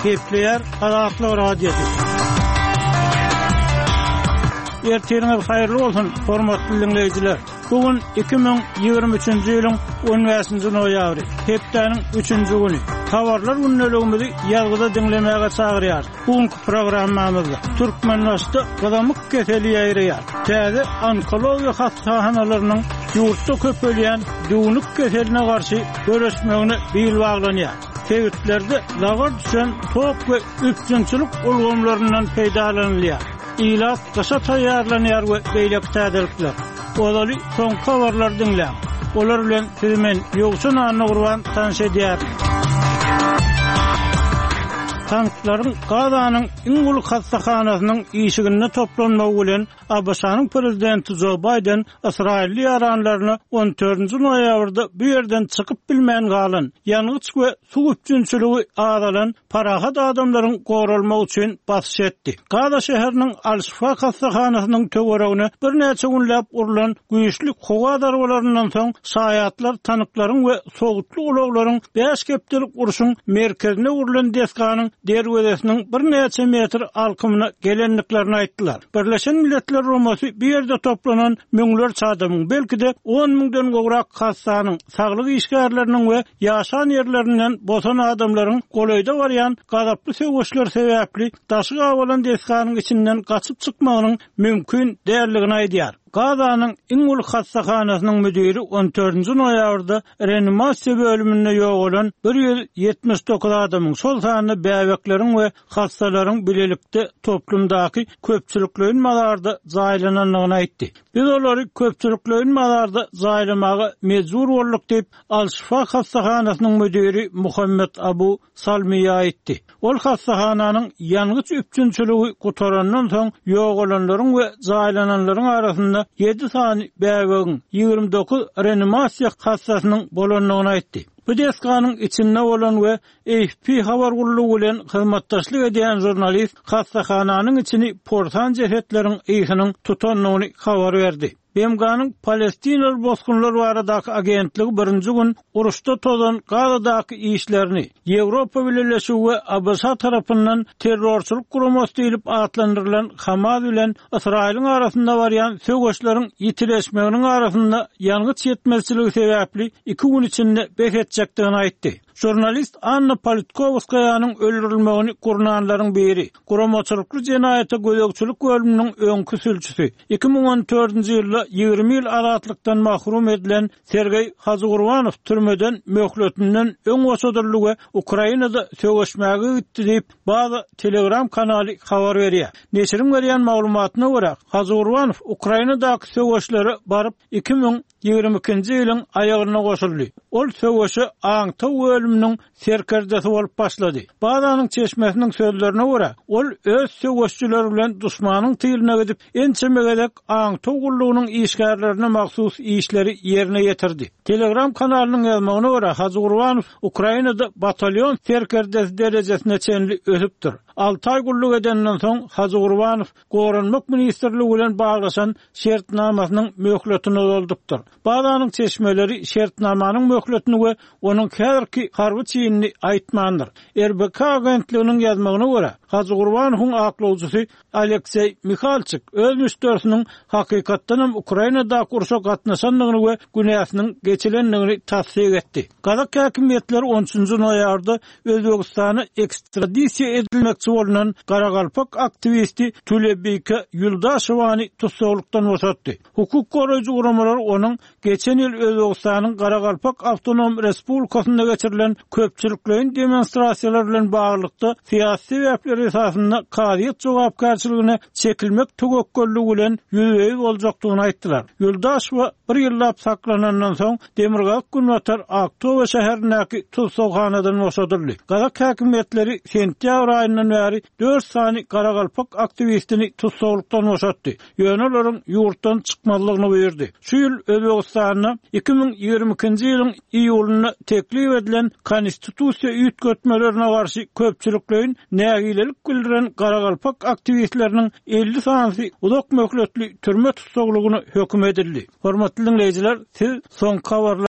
Kepler Adatlı Radyosu. Ertiriniz hayırlı olsun hormatly dinleyijiler. Bugün 2023-nji ýylyň 15-nji noýabry, hepdeniň 3-nji güni. Habarlar günneligimizi ýazgyda dinlemäge çagyrýar. Bugünkü programmamyzda türkmenleşdi gadamyk keseli ýaýraýar. Täze onkologiýa hastahanalarynyň ýurtda köpelýän düwnük keseline garşy görüşmegine bil baglanýar. Tewütlerde lagar düşen tok we üpjünçilik ulgamlaryndan peýdalanýar. İlat kasa taýýarlanýar we beýlek täzelikler. Olaly soňky habarlar dinläň. Olar bilen sizmen ýogsun anyny gurban tanış edýär. Tanklaryň Gazanyň Ingul hastahanasynyň işigine toplanmagy bilen Abaşanyň prezidenti Joe Biden Israilli ýaranlaryny 14-nji noýabrda bu ýerden çykyp bilmän galan ýanygyç we suw üçinçiligi adalan parahat adamlaryň goralmagy üçin basy etdi. Gaza şäheriniň Al-Şifa hastahanasynyň töweregine bir näçe günläp urulan güýçli howa darbalaryndan soň saýatlar tanıklaryň we sogutly ulaglaryň 5 kepdelik uruşyň merkezine urulan deskanyň derwedesiniň bir näçe metr alkymyna gelenliklerini aýtdylar. Birleşen Milletler Romasy bir ýerde toplanan müňlerçe adamyň belki-de 10.000-den gowrak hastanyň saglyk işgärleriniň we ýaşan ýerlerinden bosan adamlaryň golaýda barýan gazaply söwüşler sebäpli daşyk awalan deskanyň içinden gaçyp çykmagynyň mümkin däldigini aýdýar. Gazanyň Ingul hastahanasynyň müdiri 14-nji noýabrda reanimasiýa bölümine ýogalan 179 adamyň şol sany bäwekleriň we hastalaryň bilelikde toplumdaky köpçüliklerin malarda jaýlananyny aýtdy. Biz olary köpçüliklerin malarda jaýlamagy mejbur bolduk diýip Al-Şifa hastahanasynyň müdiri Muhammed Abu Salmiýa aýtdy. Ol hastahananyň ýanygyç üçinçiligi gutarandan soň ýogalanlaryň we jaýlananlaryň arasynda 7 sany bäwegiň 29 reanimasiýa hastasynyň bolanlygyny aýtdy. Bu deskanyň içinde bolan we AFP habar gurulugy bilen hyzmatdaşlyk edýän jurnalist hastahananyň içini porsan jehetleriň ýygynyň tutanlygyny habar berdi. BMG'nın Palestinalı bozgunlar baradaky agentligi birinji gün uruşda tozan Gazadaky işlerini Ýewropa Birleşigi we USA tarapyndan terrorçylyk guramasy diýilip atlandyrylan Hamas bilen Israiliň arasynda barýan söwüşleriň ýitireşmeginiň arasynda ýanygyç ýetmezçiligi sebäpli 2 gün içinde behetjekdigini aýtdy. Jurnalist Anna Politkovskaýanyň öldürilmegini gurnanlaryň biri, guramaçylykly jenaýata gözegçilik bölüminiň öňkü sülçüsi. 2014-nji ýylda 20 ýyl azatlikdan mahrum edilen Sergey Hazgurwanow türmeden möhletinden öň wasadyrlygy we Ukrainada söwüşmäge gitdi diýip baza Telegram kanaly habar berýär. Neşiriň berýän maglumatyna görä, Hazgurwanow Ukrainadaky söwüşlere baryp 2022-nji ýylyň aýagyna goşuldy. Ol söwüşi Aňtaw bölüminiň serkerdesi bolup başlady. Bazanyň çeşmesiniň sözlerine görä, ol öz söwüşçüleri bilen duşmanyň tylyna gidip ençemegedek Aňtaw gullugynyň işgärlerine mahsus işleri ýerine ýetirdi. Telegram kanalynyň ýazmagyna görä, Hazgurwanow Ukrainada batalyon serkerdesi derejesine çenli ösüpdir. 6 ay gulluk edenden soň Hazgurwanow Gorunmak ministrligi bilen baglaşan şertnamasynyň möhletini doldupdyr. Bazanyň çeşmeleri şertnamanyň möhletini we onuň häzirki harby çynyny aýtmandyr. RBK agentliginiň ýazmagyna görä, Hazgurwanowyň aklawjysy Aleksey Mikhalchik öz müşterisiniň hakykatdan hem Ukrainada kurşa gatnaşanlygyny we günäsiniň geçilenligini tasdik etdi. Gazak häkimetleri 13-nji noýabrda Özbegistana ekstradisiýa edilmekçi bolunan Garagalpak aktivisti Tulebika Yuldaşowany tutsaqlykdan bosatdy. Hukuk goraýjy guramalar onuň geçen ýyl Özbegistanyň Garagalpak Awtonom Respublikasynda geçirilen köpçüliklerin demonstrasiýalar bilen baglykda syýasy sebäpler esasynda kadyet jogapkärçiligine çekilmek tögekkölligi bilen ýüzüňiz boljakdygyny aýtdylar. Yuldaşow bir ýyllap saklanandan soň Demirgaz günwatar Aktowa şäherindäki tutsaqhanadan bosatyldy. Gazak häkimetleri sentýabr aýyndan bäri 4 sany Garagalpak aktivistini tutsaqlykdan bosatdy. Ýönelerin ýurtdan çykmalygyny berdi. Şu ýyl Özbegistanyň 2022-nji ýylyň iýulynda teklip edilen konstitusiýa üýtgetmelerine garşy köpçüliklerin nägilelik bildiren Garagalpak aktivistleriniň 50 sany uzak möhletli türme tutsaqlygyny höküm edildi. Hormatly dinleyijiler, siz soňky